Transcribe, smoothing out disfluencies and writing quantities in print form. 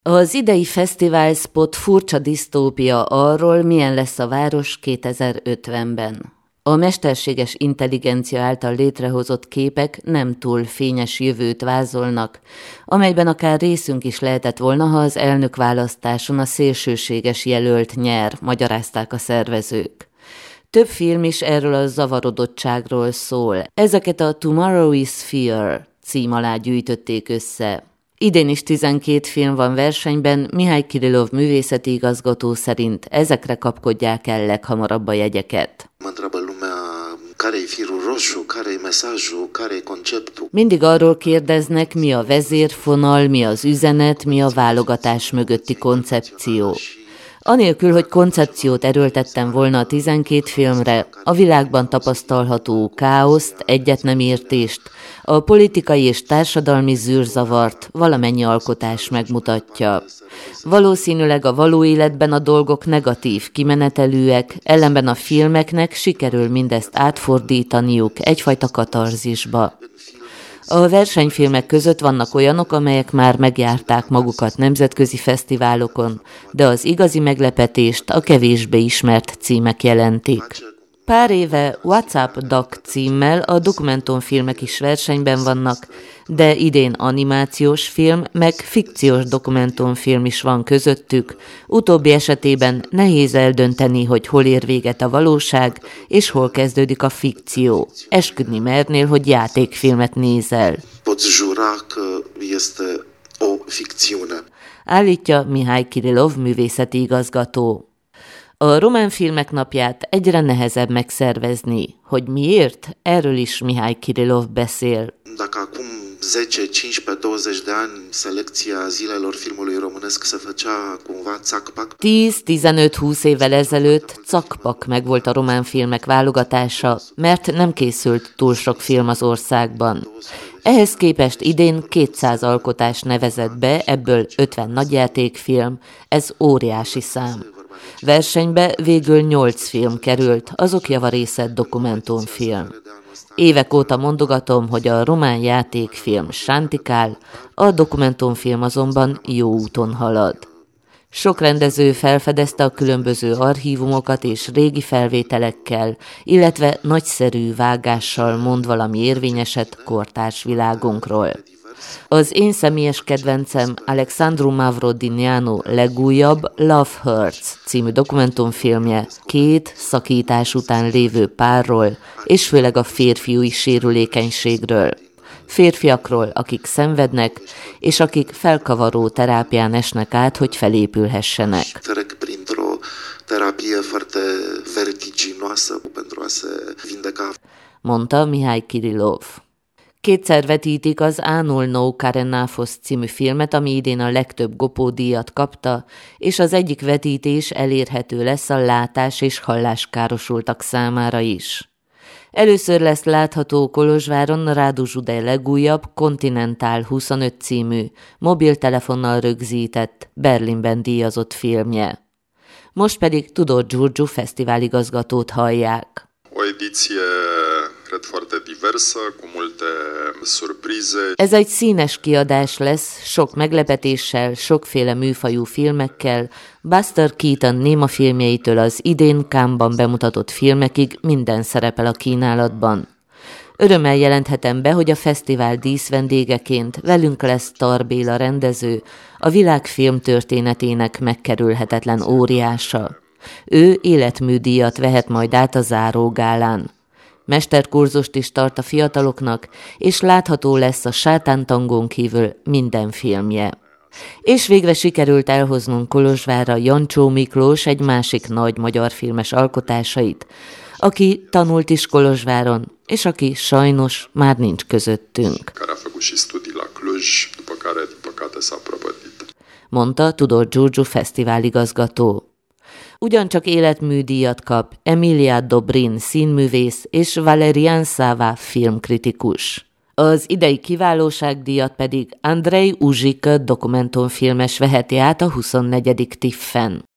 Az idei fesztivál spot furcsa disztópia arról, milyen lesz a város 2050-ben. A mesterséges intelligencia által létrehozott képek nem túl fényes jövőt vázolnak, amelyben akár részünk is lehetett volna, ha az elnökválasztáson a szélsőséges jelölt nyer, magyarázták a szervezők. Több film is erről a zavarodottságról szól. Ezeket a Tomorrow is Fear cím alá gyűjtötték össze. Idén is 12 film van versenyben, Mihály Kirillov művészeti igazgató szerint ezekre kapkodják el leghamarabb a jegyeket. Mindig arról kérdeznek, mi a vezérfonal, mi az üzenet, mi a válogatás mögötti koncepció. Anélkül, hogy koncepciót erőltettem volna a 12 filmre, a világban tapasztalható káoszt, egyetnemértést, a politikai és társadalmi zűrzavart valamennyi alkotás megmutatja. Valószínűleg a való életben a dolgok negatív kimenetelűek, ellenben a filmeknek sikerül mindezt átfordítaniuk egyfajta katarzisba. A versenyfilmek között vannak olyanok, amelyek már megjárták magukat nemzetközi fesztiválokon, de az igazi meglepetést a kevésbé ismert címek jelentik. Pár éve WhatsApp Doc címmel a dokumentumfilmek is versenyben vannak, de idén animációs film, meg fikciós dokumentumfilm is van közöttük. Utóbbi esetében nehéz eldönteni, hogy hol ér véget a valóság, és hol kezdődik a fikció. Esküdni mernél, hogy játékfilmet nézel. Állítja Mihály Kirillov művészeti igazgató. A román filmek napját egyre nehezebb megszervezni. Hogy miért? Erről is Mihály Kirillov beszél. 10-15-20 évvel ezelőtt cakpak megvolt a román filmek válogatása, mert nem készült túl sok film az országban. Ehhez képest idén 200 alkotás nevezett be, ebből 50 nagyjátékfilm, ez óriási szám. Versenybe végül 8 film került, azok javarésze dokumentumfilm. Évek óta mondogatom, hogy a román játékfilm sántikál, a dokumentumfilm azonban jó úton halad. Sok rendező felfedezte a különböző archívumokat és régi felvételekkel, illetve nagyszerű vágással mond valami érvényeset kortárs világunkról. Az én személyes kedvencem Alexandru Mavrodinianu legújabb Love Hurts című dokumentumfilmje 2 szakítás után lévő párról, és főleg a férfiúi sérülékenységről. Férfiakról, akik szenvednek, és akik felkavaró terápián esnek át, hogy felépülhessenek. Mondta Mihály Kirillov. Kétszer vetítik az Ánul nou Karenáfosz című filmet, ami idén a legtöbb Gopó-díjat kapta, és az egyik vetítés elérhető lesz a látás- és halláskárosultak számára is. Először lesz látható Kolozsváron Radu Zsudej legújabb Continental 25 című, mobiltelefonnal rögzített, Berlinben díjazott filmje. Most pedig Tudor Giurgiu fesztiváligazgatót hallják. Ez egy színes kiadás lesz, sok meglepetéssel, sokféle műfajú filmekkel, Buster Keaton némafilmjeitől az idén Cannes-ban bemutatott filmekig minden szerepel a kínálatban. Örömmel jelenthetem be, hogy a fesztivál díszvendégeként velünk lesz Tar Béla rendező, a világ filmtörténetének megkerülhetetlen óriása. Ő életműdíjat vehet majd át a zárógálán. Mesterkurzust is tart a fiataloknak, és látható lesz a Sátántangón kívül minden filmje. És végre sikerült elhoznunk Kolozsvárra Jancsó Miklós egy másik nagy magyar filmes alkotásait, aki tanult is Kolozsváron, és aki sajnos már nincs közöttünk. Mondta Tudor Giurgiu fesztiváligazgató. Ugyancsak életműdíjat kap Emilia Dobrin színművész és Valerian Sava filmkritikus. Az idei kiválóságdíjat pedig Andrei Uzsika dokumentumfilmes veheti át a 24. TIFF-en.